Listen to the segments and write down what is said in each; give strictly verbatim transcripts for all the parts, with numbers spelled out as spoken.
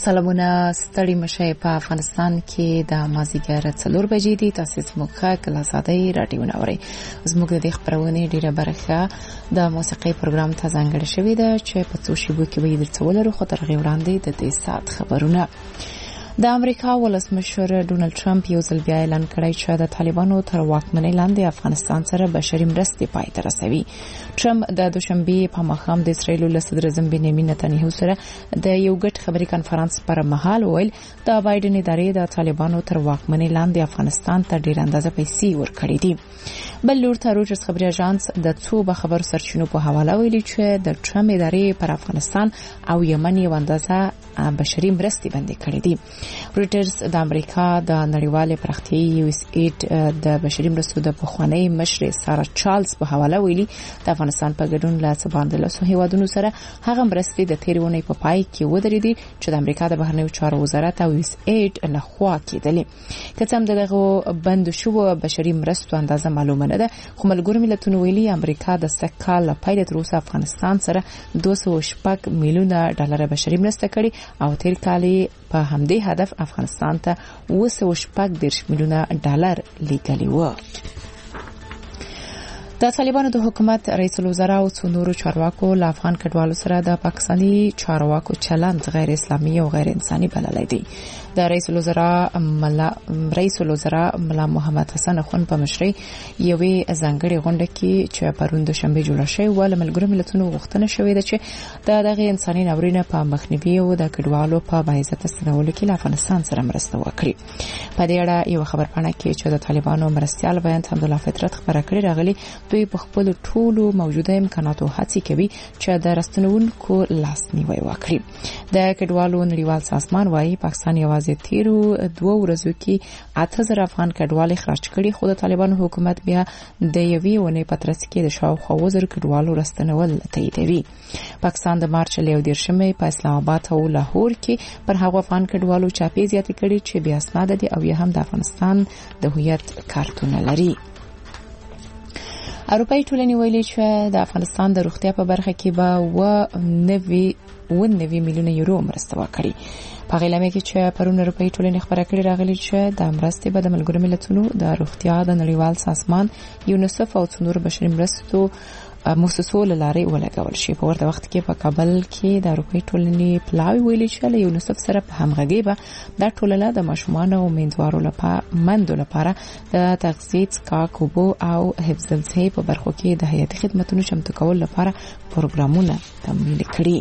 سلامونه ستړي مشه په افغانستان کې د مازیګر څلور بجې دي. تاسو زموږ کلاسادي رادیو نوري زموږ د خبرونه ډیره برخه د موسیقي پروګرام ته ځانګړې شوې ده چې په څو شیبو کې وي د څولرو خطر غي وړاندې د دې سات خبرونه. د امریکا ولسمشر ډونالد ټرمپ یو ځل بیا اعلان کړی چې د طالبانو تر واکمنۍ لاندې افغانستان سره بشري مرستې پای ته رسوي. ټرمپ د دوشنبه په ماښام د اسرایل له صدر اعظم بنیامین نتنیاهو سره د یو ګډ خبري کانفرنس پر مهال ویل د بایدن ادارې د طالبانو تر واکمنۍ لاندې افغانستان ته ډیر اندازه پیسې ورکړې دي. بل لور ته روجرز خبري اژانس د څو به خبر سرچینو په حواله ویلي چې د ټرمپ ادارې پر افغانستان او یمن یو اندازه بشري مرستې باندې کړې دي. رویټرز د امریکا د نړیوال پراختیایي یو اس ایډ د بشري مرستو د پخوانی مشر سارا چارلز په حواله ویلي د افغانستان په ګډون لا څه باندې له هیوادونو سره هغه مرستې د تیرونې په پای کې ودرېدي چې د امریکا د بهرنیو چارو وزارت او اس ایډ له خوا کېدلې. که څه هم دغه بند شو بشري مرستو اندازه معلومه نه ده، خو ملګرو ملتونو ویلي امریکا د سکهال پیل تر اوسه افغانستان سره دوه سوه شپږ میلیونه ډالر بشري مرسته کړې او تیر کال په همدې هدف افغانستان ته اوه سوه شپږ دېرش میلیونه ډالر لیږلي وو. د طالبانو د حکومت رئیس الوزرا او څو چارواکو له افغان کډوالو سره د پاکستاني چارواکو چلند غیر اسلامي او غیر انساني بللی دی. د رئیس الوزرا ملا رئیس الوزرا ملا محمد حسن اخوان په مشرۍ یوې ځانګړې غونډه کې چې پرون د شنبه جوړه شوې و له ملګرو ملتونو غوښتنه شوې ده چې د دغه انساني ناورین په مخنیوي او د کډوالو په باعزت ستنولو کې له افغانستان سره مرسته وکړي. په دې اړه یو خبرپاڼه کې چې د طالبانو مرستيال بیان حمدالله فطرت خبره کړې راغلي دوی په خپل ټولو موجوده امکاناتو هڅې کوي چې د راستنونکو لاسنیوي وکړي. د کډوالو نړیوال سازمان وايي پاکستان یوازې تیرو دوه ورځو کې اته زره افغان کډوال اخراج کړي، خو د طالبانو حکومت بیا د یوې ونې په ترڅ کې د شاوخوا وزر کډوالو راستنول تاییدوي. پاکستان د مارچ له دیرشمې په اسلام آباد او لاهور کې پر هغو افغان کډوالو چاپی زیاتې کړي چې بیا اسناد دي او یا هم د افغانستان د هویت کارتونه لري. اروپאי ټولنې ویلي چې د افغانستان د روغتیا په برخه کې به و نوي میلیونه یورو مرسته وکړي. په غیلمه کې چې پرون اروپאי ټولنې خبره کړې راغلي چې د مرستې به د ملګرو ملتونو د روغتیا د نړیوال سازمان یونیسف او څو بشري مرستو مؤسسو لارې ولګول شي. په ورته وخت کې په کابل کې د اروپאי ټولنې پلاوی ویلي چې له یونیسف سره په همغږي به د ټولنه د ماشومان او میندوارو لپاره مندو لپاره د تغذیه، څښاک اوبو او حفظ الصحه په برخو کې د حیاتي خدماتو چمتو کول لپاره پروګرامونه تمویل کړي.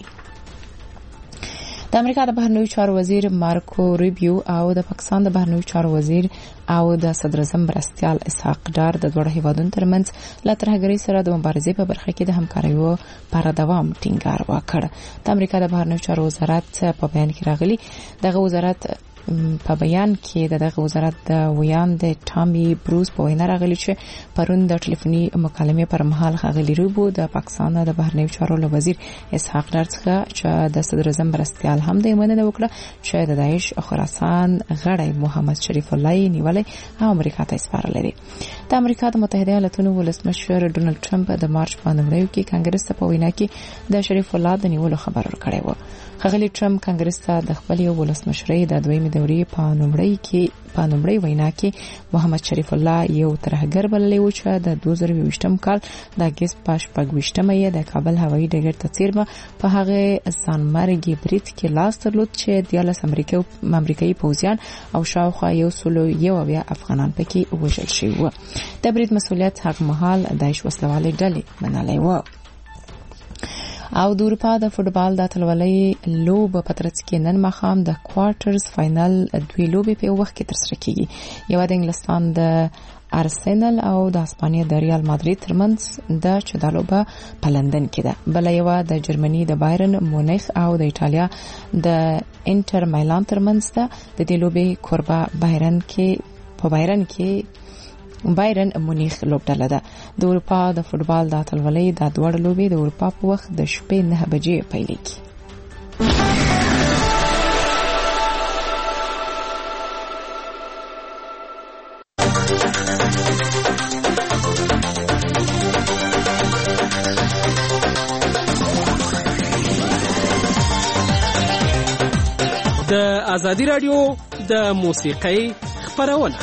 د امریکا د بهرنیو چارو وزیر مارکو روبیو او د پاکستان د بهرنیو چارو وزیر او د صدر اعظم مرستيال اسحاق ډار د دوه هیوادونو ترمنځ له ترهګرۍ سره د مبارزې په برخه کې د همکاریو پر دوام ټینګار وکړ. د امریکا د بهرنیو چارو وزارت په بیان کې راغلي دغه وزارت په بیان کې دغه وزارت د ویان د ټامي بروس په وینا راغلی چې پرون د ټلیفوني مکالمې پر مهال غلي روبو د پاکستان د بهرنیو چارو وزیر اسحاق ډار څخه چې د صدر اعظم مرستيال هم د مننه وکړه چې د داعش خراسان غړی محمد شریف الله نیولې او امریکا ته سپارل دي. د امریکا د متحده ایالاتونو ولسمشر ډونالد ټرمپ د مارچ په نومبر کې کانګرس ته په وینا کې د شریف الله د نیولو خبر ورکړی و. خغلی ټرمپ کانګرس ته د خپل ولسمشرۍ د دویمې دورې په نومړی کې په نومړی وینا کې محمد شریف الله یو ترهګر بللی و چې د دوه زره یوویشتم کال د اگست په شپږویشتمه یې د کابل هوایي ډګر ته څیرمه په هغه ځانمرګي برید کې لاس درلود چې دیالس امریکا امریکایي پوځیان او شاوخوا یو سلو یو بیا افغانان پکې وژل شوي وو. د برید مسؤلیت هغه مهال داعش وسلوالې ډلې منلې و. او د اروپا د فوټبال د اتلولۍ لوب په ترڅ کې نن ماښام د کوارټرز فائنل دوی لوبې په وخت کې ترسره کیږي. یو د انګلستان د ارسنال او د اسپانیا د ریال مادرید ترمنځ د چدالوبه په لندن کې ده. بل یو د جرمني د بایرن مونیخ او د ایتالیا د انټر میلان ترمنځ ده. د دې لوبې کوربه بایرن کې په بایرن کې بایرن مونیخ لوبډله ده. د اروپا د فوټبال د اتلولۍ د دوړ لوبې د اروپا په وخت د شپې نه بجې پیلېږي. د ازادي راډیو د موسیقۍ خپرونه.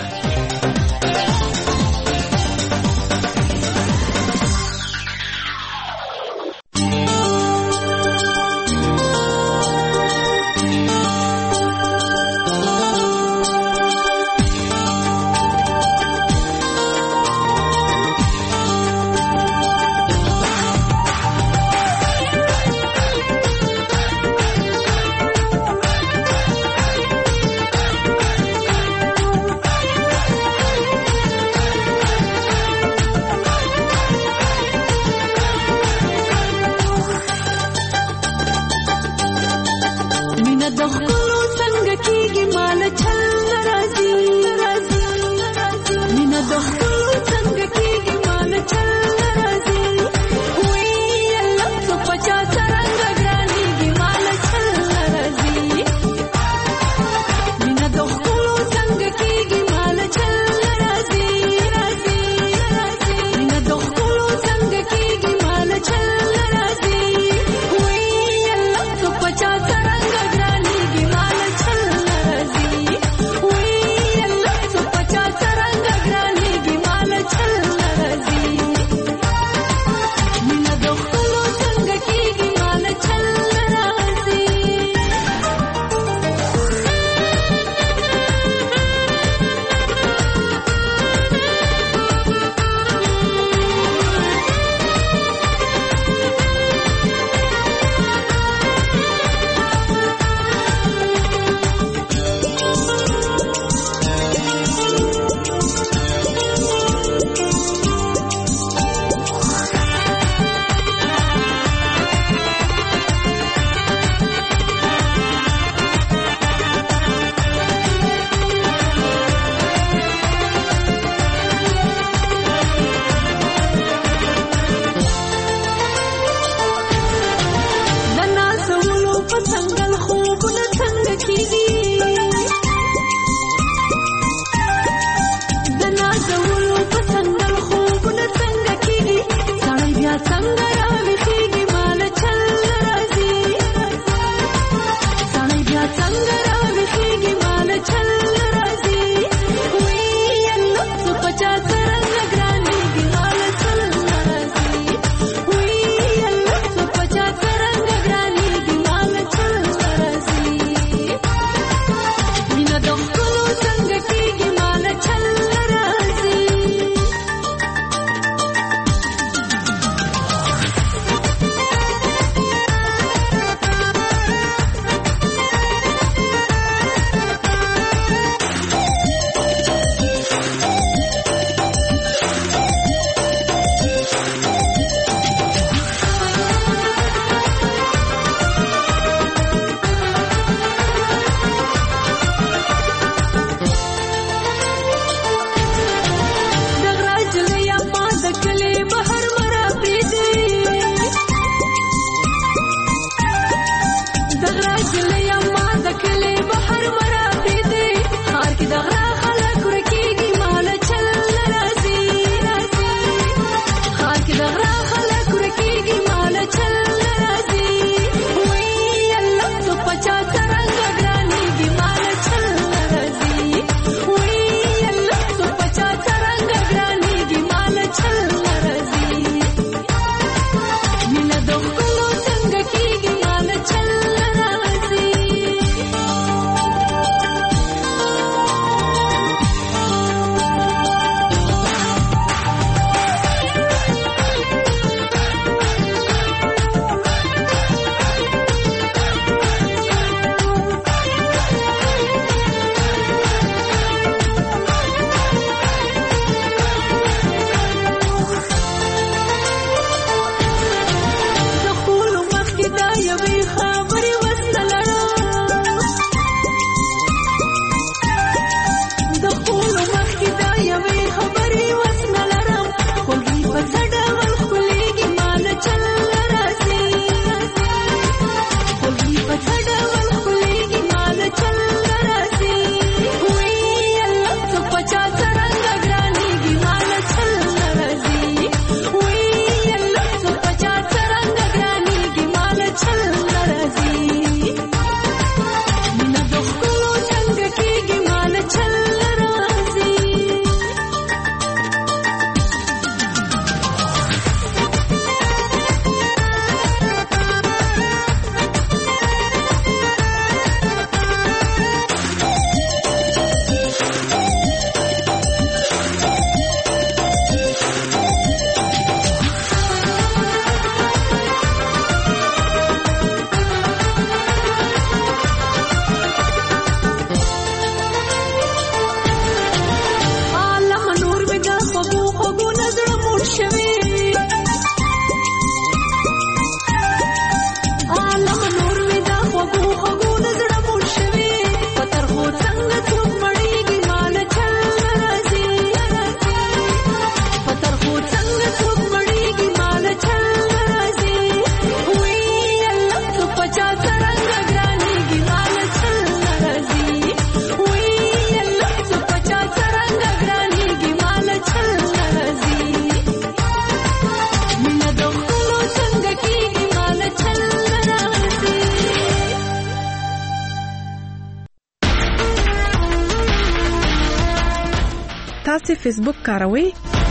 فیسبوک کاروئ؟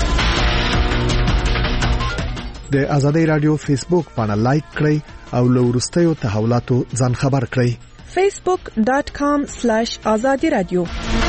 د آزادۍ رادیو فیسبوک باندې لایک کړئ او له وروستیو تحولاتو ځان خبر کړئ. facebook dot com slash azadi radio.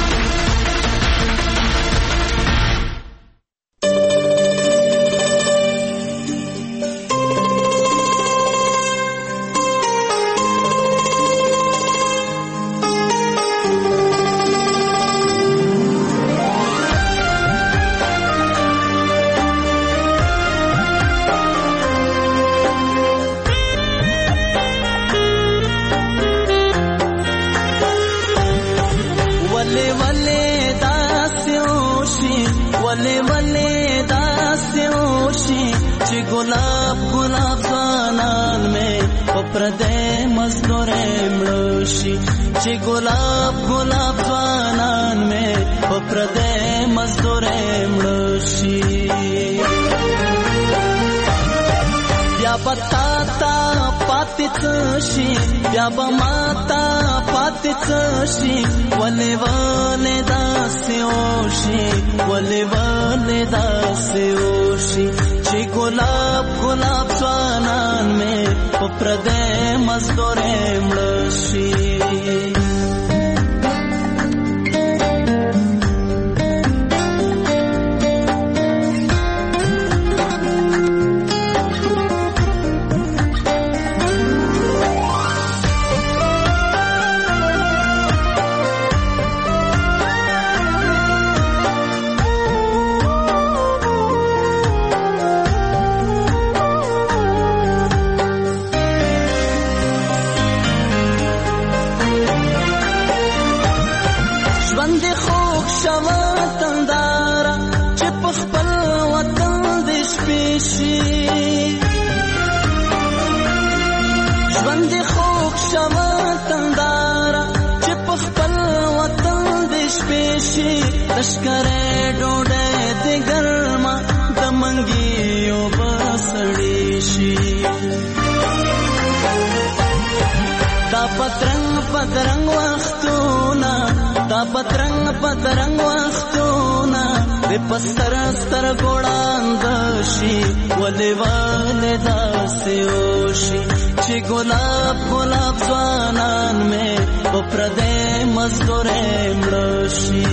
गुलाब गुलाब ज़ानान में पप्रदे मज़दूरे मृषि चे गुलाब गुलाब ज़ानान में पप्रदे मज़दूरे मृषि या बताता पातिचशी या बमाता पातिचशी वले वले दास्योशी वले वले दास्योशी चे गुलाब गुलाब ज़ानान में पप्रदे मज़दूरे मृषि लश्करे डोडे दे गर्मा दमंगियो बसड़ीशी दा पतरंग पतरंग वख्तूना दा पतरंग पतरंग वख्तूना दे पस्तर स्तर गोड़ांदशी वले वले दास्योशी चे गुलाब गुलाब ज़ानान में पप्रदे मज़दूरे मृषि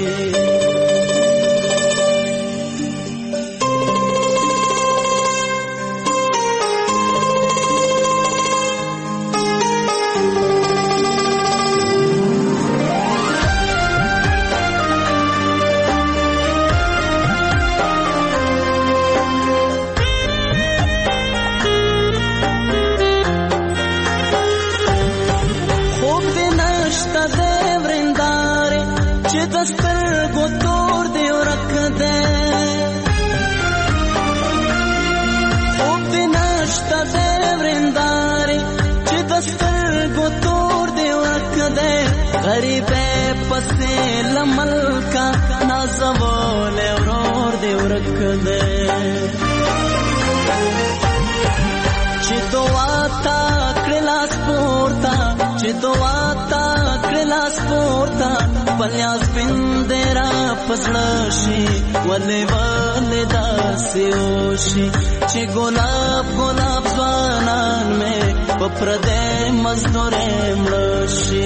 गरीबे पसे लमल का नाज़वोले और दे रख दे चितो आता क्रिलास पोर्ता चितो आता क्रिलास पोर्ता पल्यास पिंदेरा पसड़शी वले वले दास्योशी चे गुलाब गुलाब ज़ानान में पप्रदे मज़दूरे मृषि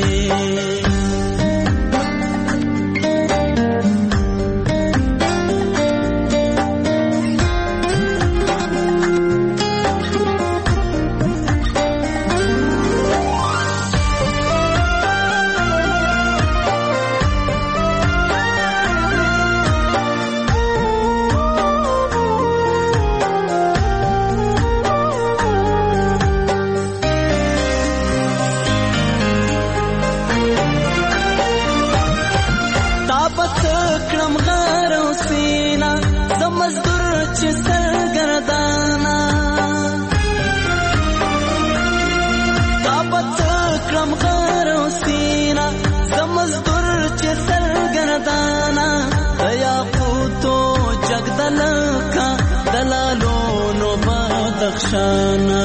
दलालोनो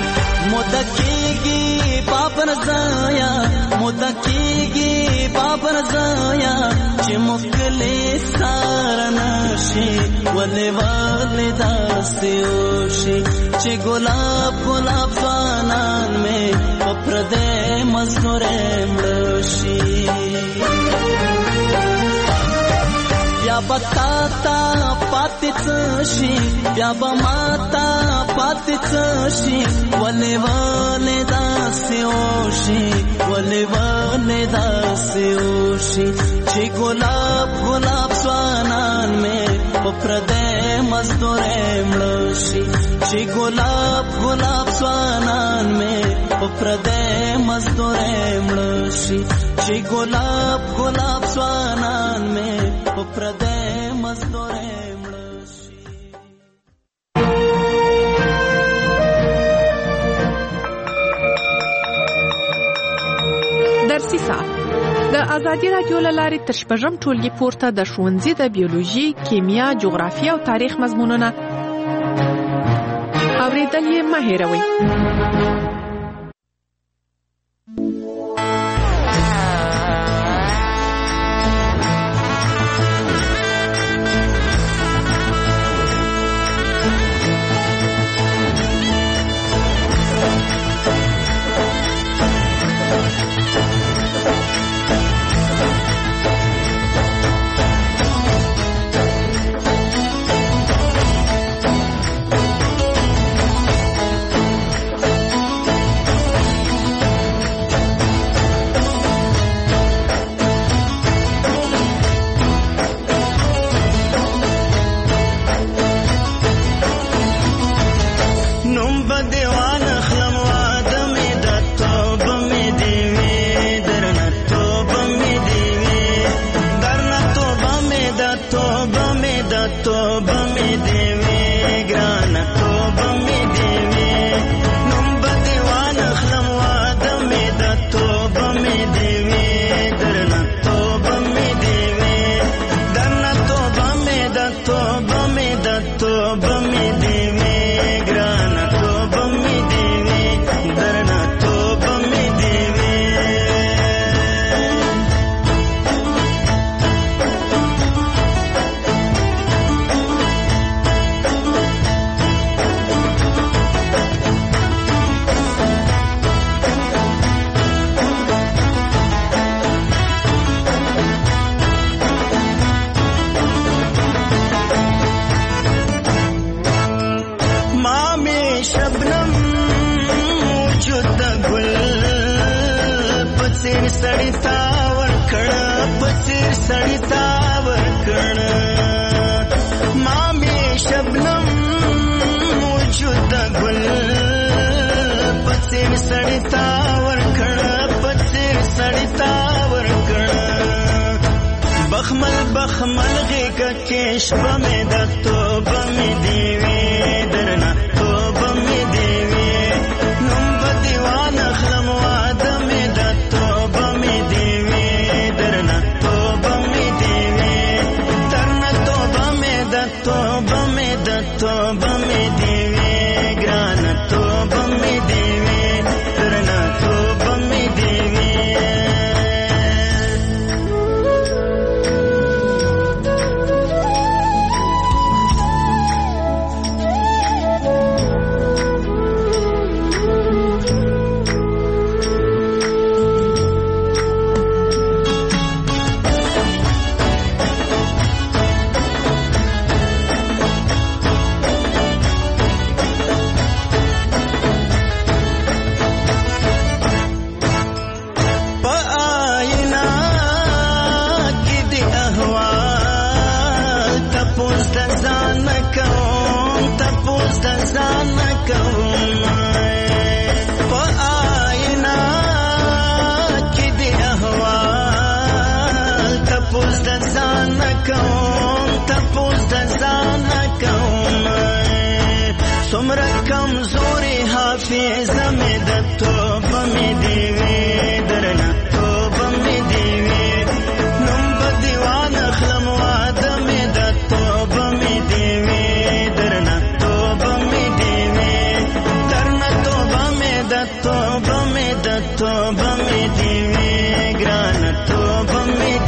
मुदकीगी पापन जाया मुदकीगी पापन زایا چې مخکلې سارنشي ولې ولې داسې وشي چې ګلاب ګلاب ځوانان مې په پردې مزدورې مړه شي بیا به تا ته پاتې څه شي بیا به ما ته پاتې څه شي ولې ولې داسې وشي ولې ولې داسې وشي چې ګلاب ګلاب ځوانان مې په پردې مزدورې مړه شي چې ګلاب ګلاب ځوانان مې په پردې مزدورې مړه شي چې ګلاب ګلاب ځوانان مې په پردې مزدورې مړه شي. درسي ساعت د ازادي رادیو له لارې تر شپږم ټولګي پورته د ښوونځي د بیولوژي، کیمیا، جغرافیه او تاریخ مضمونونه اورېدل یې مه هېروئ. توبه می دیوی ګرانه توبه می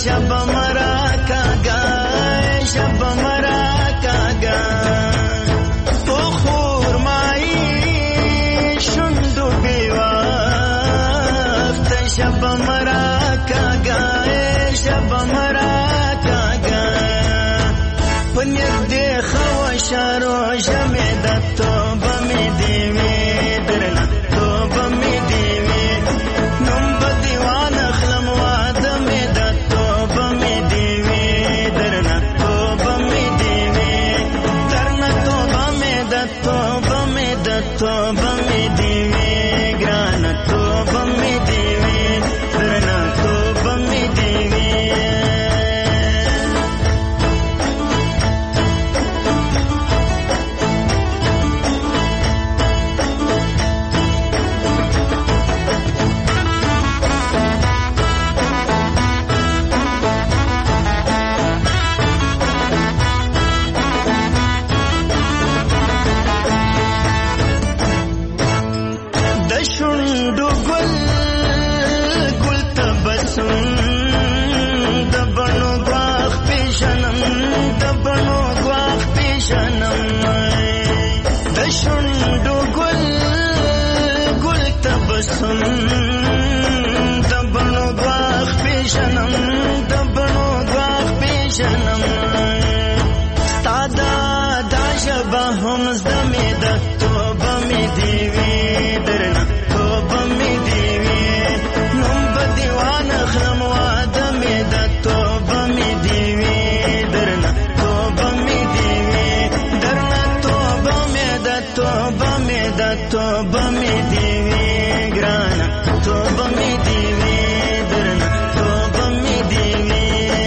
شب مرا کاگا شب مرا کاگا بخور مایی شندو بیوافت شب مرا کاگا شب مرا کاگا پنیر دی خوشارو جمیدت تو بمی دیوی درنا تو بمی دیوی نم بدیوان اخلم وادمی دت تو بمی دیوی درنا تو بمی دیوی درنا تو بمی دت تو بمی دت تو بمی دیوی گرانا تو بمی دیوی درنا تو بمی دیوی شندو گل گل تبسم دبنو گواخ پیشنم دبنو گواخ پیشنم د شندو گل گل تبسم دبنو گواخ پیشنم دبنو گواخ پیشنم ستادا دا شبا هم زدمی د توبه می دیوی درنا توبه می دیوی نم بدیوان اخلم وادمی د توبه می دیوی درنا توبه می دیوی درنا توبه می د توبه می د توبه می دیوی گرانا توبه می دیوی درنا توبه می دیوی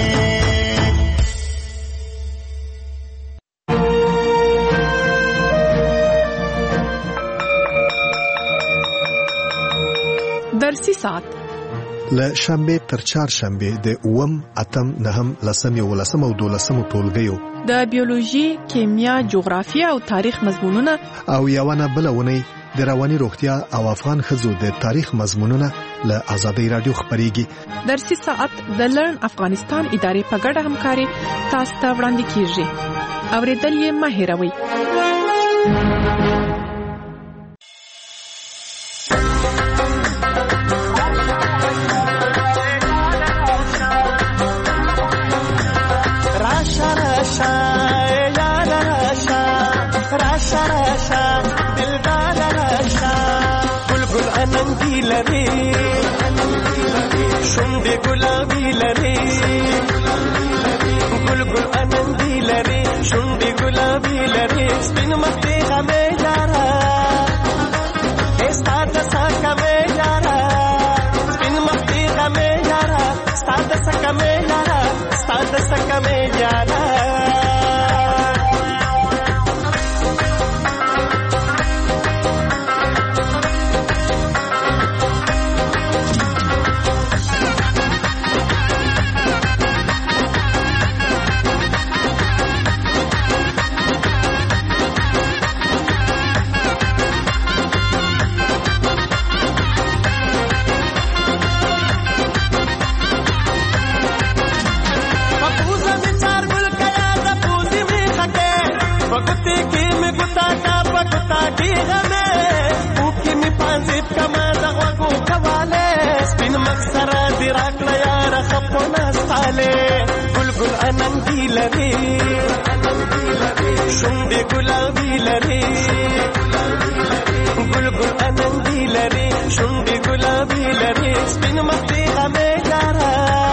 درسي ساعت له شنبه تر چهارشنبه د اوم اتم نهم لسم یو لسم او دولسم ټولګیو د بیولوژي، کیمیا، جغرافیه او تاریخ مضمونونه او یوانه بلونه د رواني روغتیا او افغان خزو د تاریخ مضمونونه له آزادۍ رادیو خبريږي. درسي ساعت د لرن افغانستان ادارې په ګډه همکاري تاسو ته وړاندې کیږي. اوریدل یې مه هېروئ. شونډې ګلابي لري ګل ګل انندي لري شونډې ګلابي لري سپین مخ دې غمې یاره ستا د سکه مې یاره سپین مخ دې غمې یاره ستا د سکه مې یاره ستا د سکه مې یاره شونډې ګلابي لري ګل ګل انندي لري شونډې ګلابي لري سپین مخ دې غمې یاره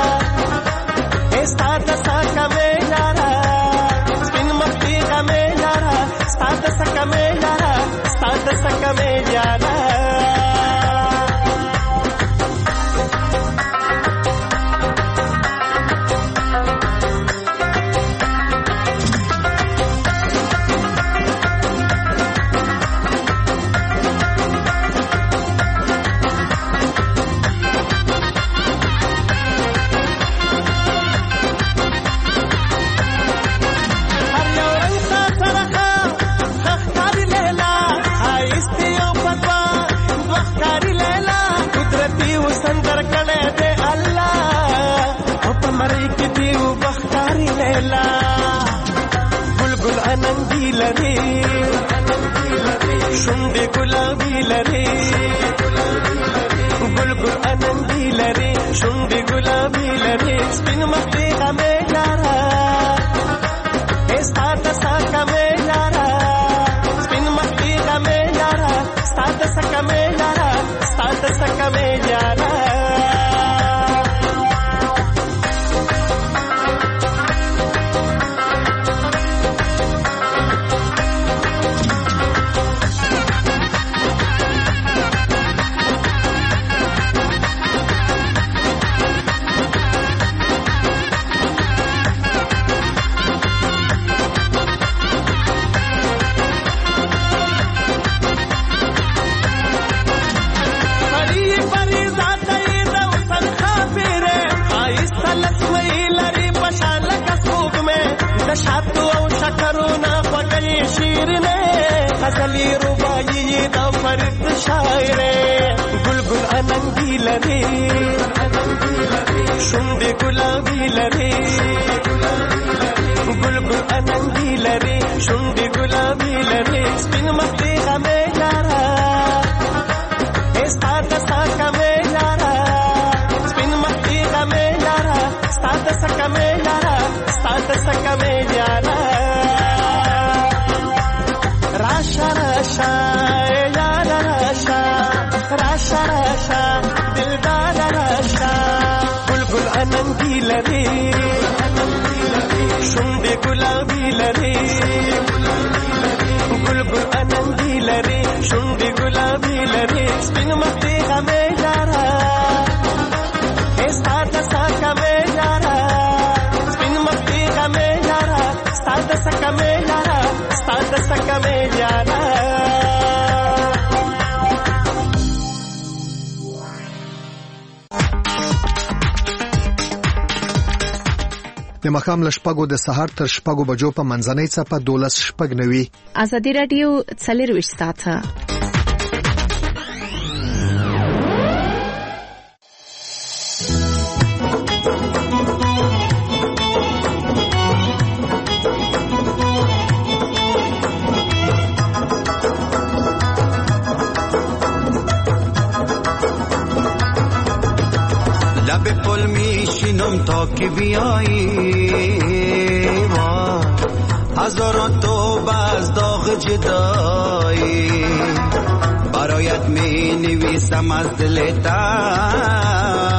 ستا د سکه مې یاره سپین مخ دې غمې یاره ستا د سکه مې یاره ستا د سکه مې یاره دیو بختاری لیلا گل گل اننگی لری شنده گلابی لری گل گل اننگی لری شنده گلابی لری سپین مختی غمه یارا استاد ساکا می یارا سپین مختی غمه یارا استاد ساکا می یارا استاد ساکا می یارا شاتو او شکرونا پګی شیرنه غزلی رباعی د فرید شاعر گل گل اننگی لری شنده گلابی لری گل گل اننگی لری شنده گلابی لری سپین مختی غمه یارا استاد ساکا می یارا سپین مختی غمه یارا استاد ساکا می یارا استاد ساکا می یارا راشا راشا یارا راشا راشا راشا دلدار راشا گل گل اننگی لری شنده گلابی لری گل گل اننگی لری شنده گلابی لری سپین مختی غمه یارا استاد ساکا می یارا سپین مختی غمه یارا استاد ساکا می یارا استاد ساکا می یارا د مخام لشپګو د سحر تر شپګو بجو په منځنۍ صفه دولس شپګ نوي ازادي رادیو څلرويشت ساعته لب پل میشینم تا که بیایی هزاران توبه از داغ جدایی برایت می نویسم از دل تنگ